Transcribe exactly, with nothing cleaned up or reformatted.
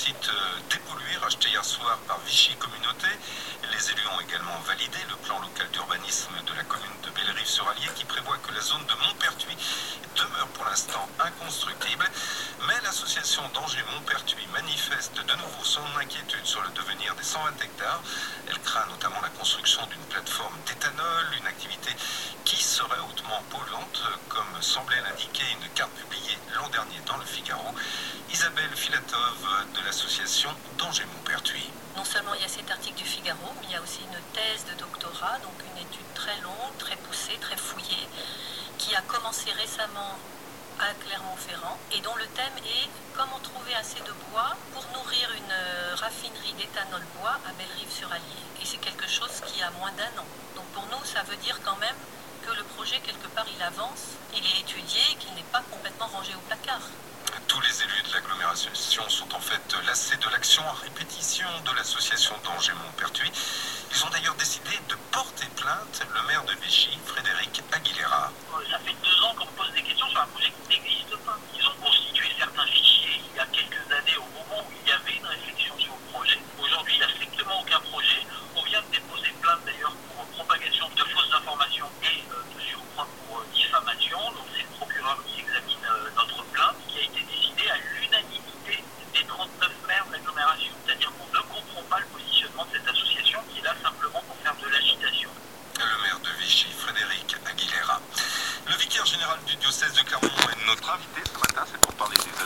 site dépollué racheté hier soir par Vichy Communauté. Les élus ont également validé le plan local d'urbanisme de la commune de Bellerive-sur-Allier qui prévoit que la zone de Montpertuis demeure pour l'instant inconstructible. Mais l'association d'Angers-Montpertuis manifeste de nouveau son inquiétude sur le devenir des cent vingt hectares. Elle craint notamment la construction d'une plateforme d'éthanol, une activité qui serait hautement polluante, comme semblait l'indiquer une carte publiée l'an dernier dans le Figaro. Isabelle Filatov de l'association d'Angers-Montpertuis. Non seulement il y a cet article du Figaro, mais il y a aussi une thèse de doctorat, donc une étude très longue, très poussée, très fouillée, qui a commencé récemment à Clermont-Ferrand et dont le thème est comment trouver assez de bois pour nourrir une raffinerie d'éthanol bois à Bellerive-sur-Allier. Et c'est quelque chose qui a moins d'un an. Donc pour nous, ça veut dire quand même que le projet, quelque part, il avance, il est étudié et qu'il n'est pas complètement rangé au placard. Tous les élus de l'agglomération sont en fait lassés de l'action à répétition de l'association d'Angers-Montpertuis. Ils ont d'ailleurs décidé de porter plainte. Le maire de Vichy, Frédéric Aguilera. Ça fait deux ans qu'on me pose des questions sur un projet qui n'existe